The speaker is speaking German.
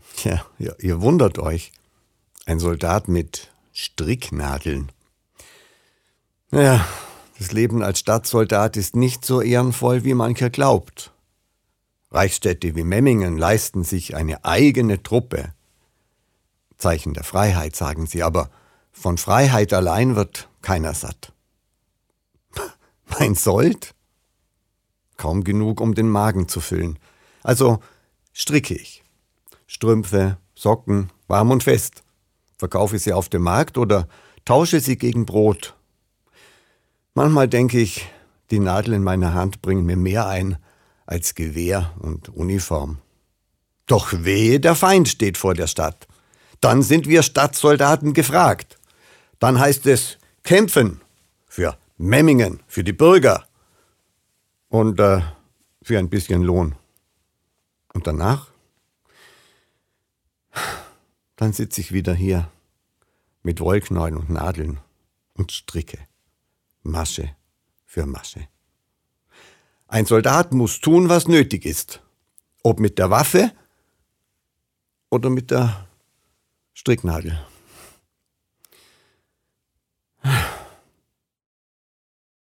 Ja, ihr wundert euch. Ein Soldat mit Stricknadeln. Ja, das Leben als Stadtsoldat ist nicht so ehrenvoll, wie mancher glaubt. Reichsstädte wie Memmingen leisten sich eine eigene Truppe. Zeichen der Freiheit, sagen sie, aber von Freiheit allein wird keiner satt. Mein Sold? Kaum genug, um den Magen zu füllen. Also stricke ich. Strümpfe, Socken, warm und fest. Verkaufe sie auf dem Markt oder tausche sie gegen Brot. Manchmal denke ich, die Nadel in meiner Hand bringt mir mehr ein als Gewehr und Uniform. Doch wehe, der Feind steht vor der Stadt. Dann sind wir Stadtsoldaten gefragt. Dann heißt es kämpfen für Memmingen, für die Bürger und für ein bisschen Lohn. Und danach? Dann sitze ich wieder hier mit Wollknäueln und Nadeln und stricke. Masche für Masche. Ein Soldat muss tun, was nötig ist. Ob mit der Waffe oder mit der Stricknadel.